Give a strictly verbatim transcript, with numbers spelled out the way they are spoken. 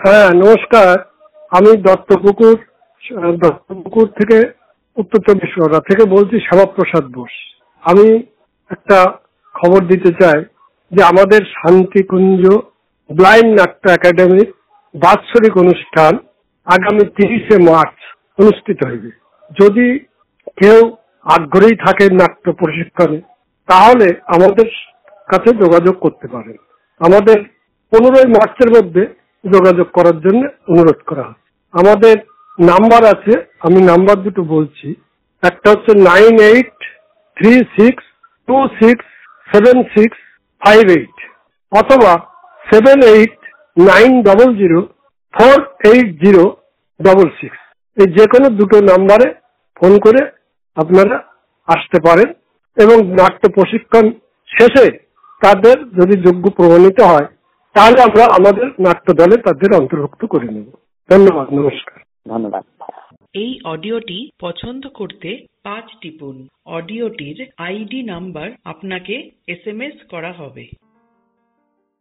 হ্যাঁ, নমস্কার। আমি দত্তপুকুর দত্তপুকুর থেকে উত্তর চব্বিশ পরগনা থেকে বলছি, শ্যামাপ্রসাদ বোস। আমি একটা খবর দিতে চাই যে আমাদের শান্তিকুঞ্জ ব্লাইন্ড নাট্য একাডেমির বাৎসরিক অনুষ্ঠান আগামী তিরিশে মার্চ অনুষ্ঠিত হইবে। যদি কেউ আগ্রহী থাকে নাট্য প্রশিক্ষণে, তাহলে আমাদের কাছে যোগাযোগ করতে পারেন। আমাদের পনেরোই মার্চের মধ্যে যোগাযোগ করার জন্য অনুরোধ করা হয়। আমাদের নাম্বার আছে, আমি নাম্বার দুটো বলছি। একটা হচ্ছে nine eight three six two six seven six five eight অথবা seven eight nine double zero four eight zero double six. এই যে কোনো দুটো নাম্বারে ফোন করে আপনারা আসতে পারেন এবং নাট্য প্রশিক্ষণ শেষে তাদের যদি যোগ্য প্রমাণিত হয়, তাহলে আমরা আমাদের নাট্য দলে তাদের অন্তর্ভুক্ত করে নেব। ধন্যবাদ, নমস্কার। ধন্যবাদ। এই অডিওটি পছন্দ করতে পাঁচ টিপুন। অডিওটির আইডি নাম্বার আপনাকে এস এম এস করা হবে।